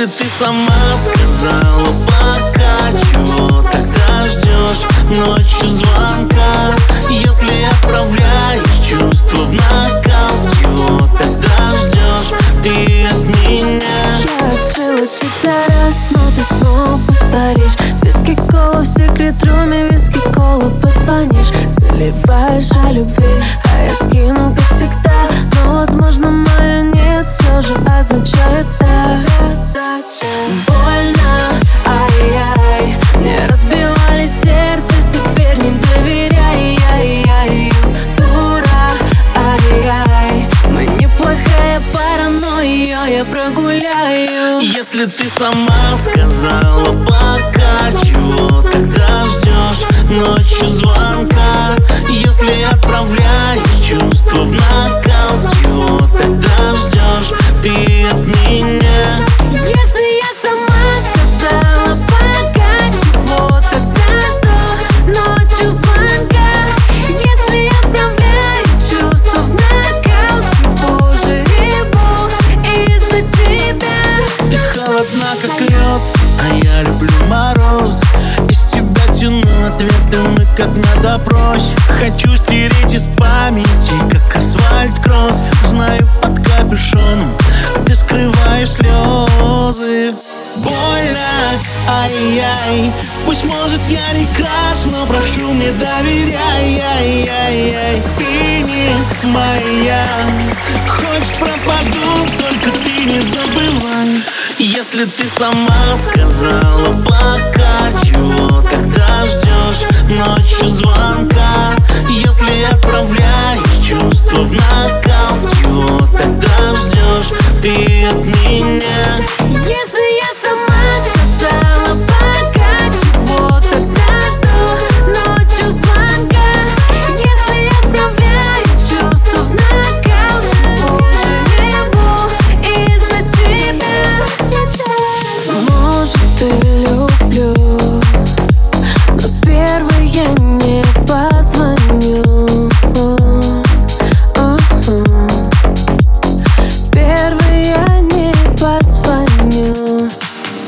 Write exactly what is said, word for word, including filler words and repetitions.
ты сама сказала пока, чего тогда ждешь ночью звонка? Если отправляешь чувства в нокаут, чего тогда ждешь ты от меня? Я отшила тебя раз, но ты снова повторишь. Виски кола в секрет-руме, виски кола позвонишь. Заливаешь о любви, а я скину, как всегда. Но, возможно, мое нет все же означает да. Больно, ай-яй, мне разбивали сердце, теперь не доверяй, ай-яй. Дура, ай-яй, мы неплохая пара, но ее я прогуляю. Если ты сама сказала пока, чего тогда ждешь ночью звонка? Если отправляешь чувства в нокаут, чего тогда ждешь ты от меня? Если я сама сказала пока, чего тогда жду ночью звонка? Если отправляю чувства в нокаут, чего же реву из-за тебя? Ты холодна, как лед, а я люблю мороз. Из тебя тяну ответы, мы как на допросе. Хочу стереть из памяти, как асфальт кросс. Знаю, под капюшоном ты скрываешь слезы. Больно, ай-яй. Пусть, может, я не краш, но прошу, мне доверяй, ай-яй-яй. Ты не моя. Хочешь, пропаду, только ты не забывай. Если ты сама сказала пока, чего тогда ждешь ночью звонка? Если отправляешь чувства в нокаут,